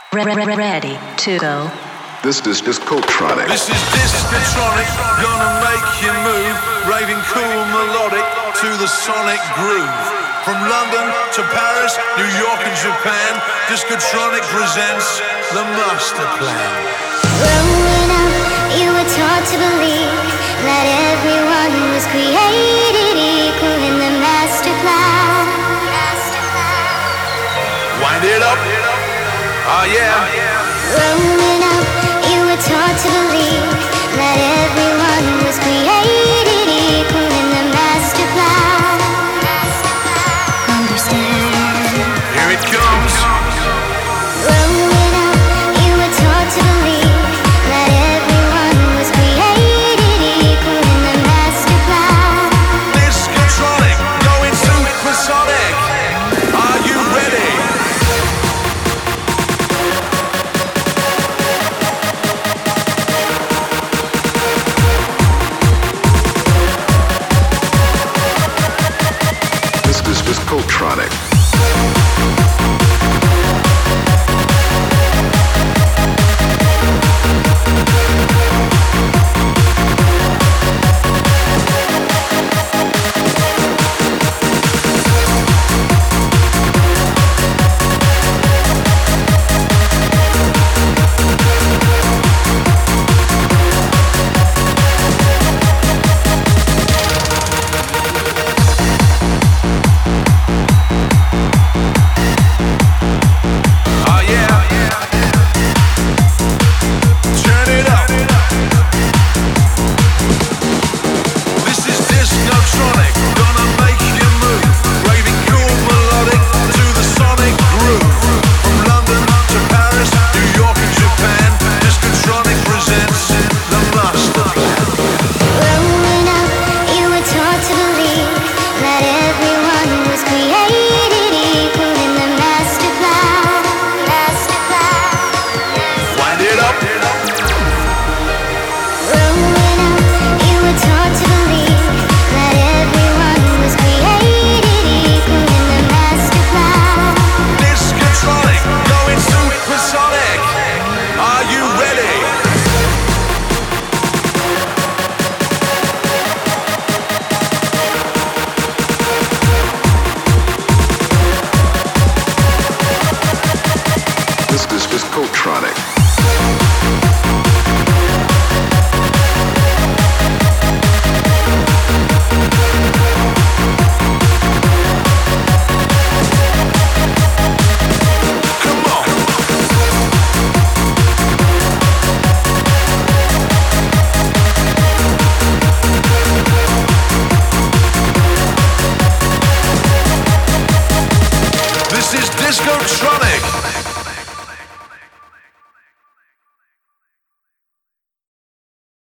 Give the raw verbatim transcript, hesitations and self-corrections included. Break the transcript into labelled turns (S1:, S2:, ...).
S1: Ready to go.
S2: This is Discotronic.
S3: This is Discotronic, gonna make you move, raving cool melodic to the sonic groove. From London to Paris, New York and Japan, Discotronic presents the master plan.
S4: Growing up, you were taught to believe that everyone was created equal in the master plan.
S3: Wind it up. Oh yeah.
S4: Growing up, you were taught to believe that everyone was created equal in the master plan. Understand?
S3: Here it comes.
S4: Growing up, you were taught to believe that everyone was created equal in the master plan.
S3: Discotronic, going supersonic. Are you ready?
S2: Discotronic.
S3: This is Discotronic.